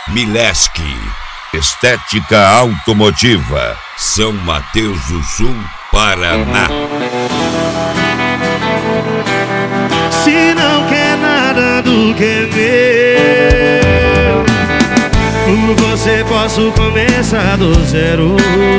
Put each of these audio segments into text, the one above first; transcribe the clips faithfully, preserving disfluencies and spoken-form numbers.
Mileski, Estética Automotiva, São Mateus do Sul, Paraná. Se não quer nada do que é meu, por você posso começar do zero.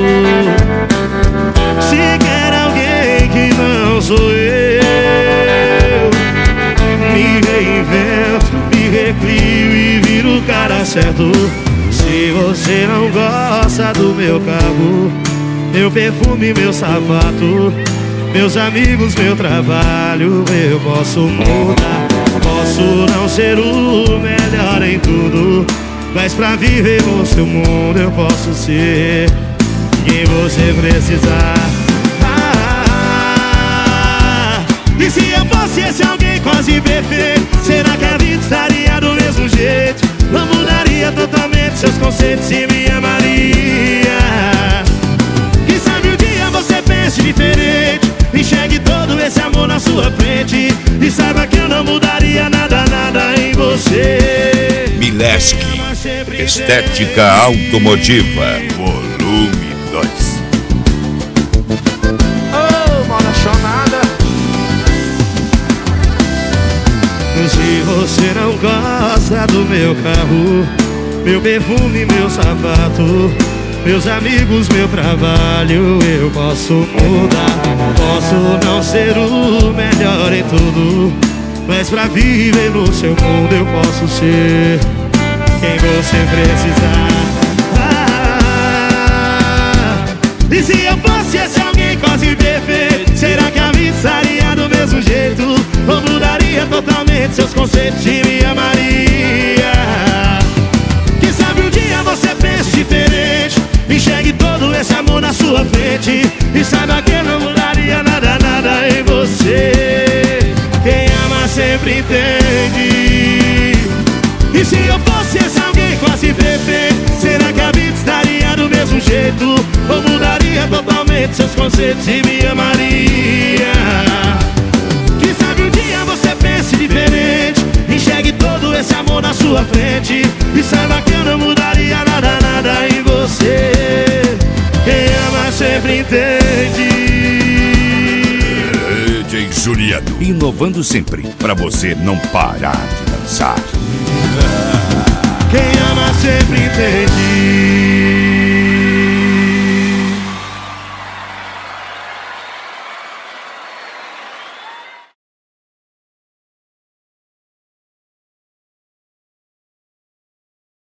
Se quer alguém que não sou eu, me reinvento, me recrio e viro o cara certo. Se você não gosta do meu carro, meu perfume, meu sapato, meus amigos, meu trabalho, eu posso mudar. Posso não ser o melhor em tudo, mas pra viver no seu mundo eu posso ser quem você precisar. Ah, e se eu fosse esse alguém quase perfeito, será que a vida estaria do mesmo jeito? Não mudaria totalmente seus conceitos e me amaria. Quem sabe um dia você pense diferente, enxergue todo esse amor na sua frente e saiba que eu não mudaria nada, nada em você. Mileski, Estética Automotiva, volume dois. Oh, maravilhada. Se você não gosta do meu carro, meu perfume, meu sapato, meus amigos, meu trabalho, eu posso mudar. Posso não ser o melhor em tudo, mas pra viver no seu mundo eu posso ser quem você precisar. Ah, e se eu fosse esse alguém quase perfeito, será que a vida estaria do mesmo jeito? Ou mudaria totalmente seus conceitos e me amaria? Quem sabe um dia você pense diferente, enxergue todo esse amor na sua frente e saiba que eu não mudaria nada, nada em você. Quem ama sempre entende. E se eu fosse esse alguém quase perfeito, será que a vida estaria do mesmo jeito? Ou mudaria totalmente seus conceitos e me amaria? Quem sabe um dia você pense diferente, enxergue todo esse amor na sua frente e saiba que eu não mudaria nada, nada em você. Quem ama sempre entende. D J Juliano, inovando sempre pra você não parar de dançar. Quem ama sempre entende.